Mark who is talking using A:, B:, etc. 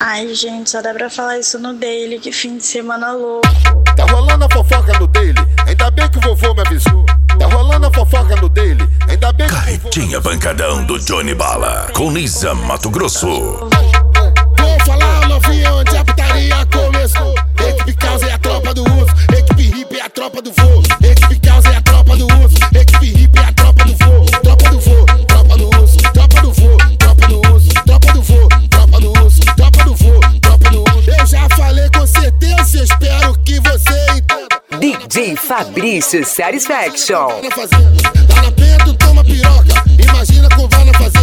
A: Ai, gente, só dá pra falar isso no Daily, que fim de semana louco.
B: Tá rolando a fofoca no Daily, ainda bem que o vovô me avisou. Tá rolando a fofoca no Daily, ainda bem que o vovô me avisou.
C: Carretinha Pancadão do Johnny Bala, com Nisa Mato Grosso.
B: Vou falar, novinha, onde a putaria começou. Equipe Causa é a tropa do urso, equipe hippie é a tropa do voo. Equipe Causa é a tropa do urso, equipe hippie é a tropa do voo. Tropa do voo, tropa do urso, tropa do voo, tropa do urso, tropa do voo, tropa do urso, tropa do voo, tropa do urso. Eu já falei com certeza, espero que você entenda.
D: DJ Fabrício Satisfaction.
B: Tá na penha, tu toma piroca, imagina como vai na fazenda.